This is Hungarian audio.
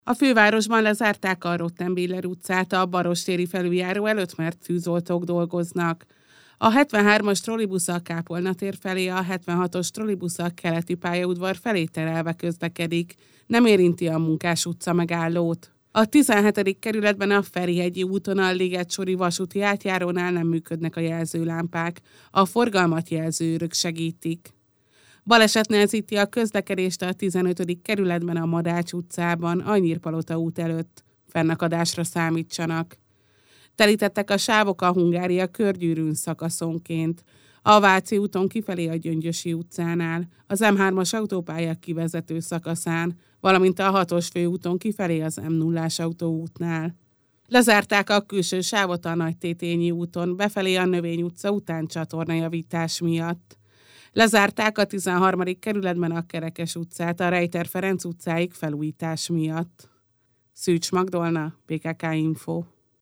A fővárosban lezárták a Rottenbiller utcát a Barostéri felüljáró előtt, mert tűzoltók dolgoznak. A 73-as trollibusz a Kápolna tér felé, a 76-os trollibusz a keleti pályaudvar felé terelve közlekedik. Nem érinti a Munkás utca megállót. A 17. kerületben a Ferihegyi úton a Ligetsori vasúti átjárónál nem működnek a jelzőlámpák. A forgalmat jelzőőrök segítik. Baleset nehezíti a közlekedést a 15. kerületben a Madács utcában, a Nyírpalota út előtt. Fennakadásra számítsanak. Telítettek a sávok a Hungária körgyűrűn szakaszonként. A Váci úton kifelé a Gyöngyösi utcánál, az M3-as autópálya kivezető szakaszán, valamint a 6-os főúton kifelé az M0-ás autóútnál. Lezárták a külső sávot a Nagytétényi úton, befelé a Növény utca után csatornajavítás miatt. Lezárták a 13. kerületben a Kerekes utcát a Rejter Ferenc utcáig felújítás miatt. Szűcs Magdolna, PKK Info.